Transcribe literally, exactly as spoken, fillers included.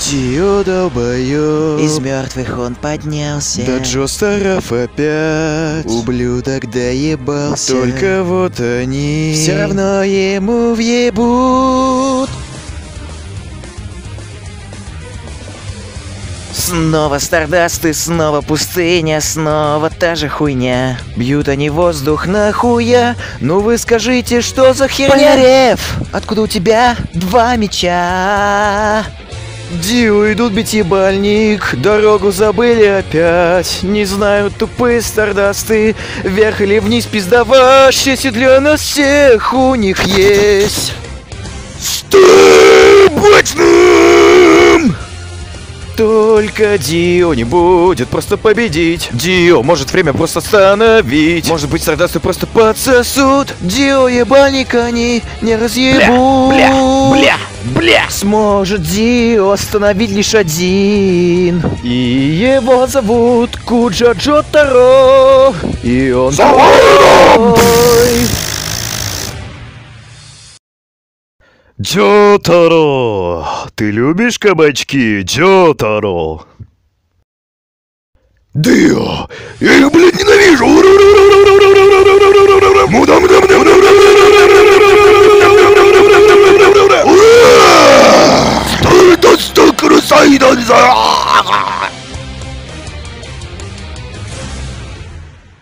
Дио долбоёб. Из мертвых он поднялся. Да Джо Старов опять. Ублюдок доебался. Только вот они все равно ему въебут. Снова Стардасты, снова пустыня, снова та же хуйня. Бьют они воздух нахуя. Ну вы скажите, что за херня? Полярев, откуда у тебя два меча? Дио идут бить ебальник, дорогу забыли опять. Не знаю, тупые Стардасты, вверх или вниз пиздова. Счастье для нас всех у них есть. Стой, бочным! Только Дио не будет просто победить. Дио может время просто остановить. Может быть, Стардасты просто подсосут. Дио ебальник они не разъебут. Бля, бля, бля. Сможет Дио остановить лишь один. И его зовут Куджа Джотаро. И он твой. Джотаро, ты любишь кабачки, Джотаро? Дио, я их, блядь, ненавижу! Стардасты Крусайдеры!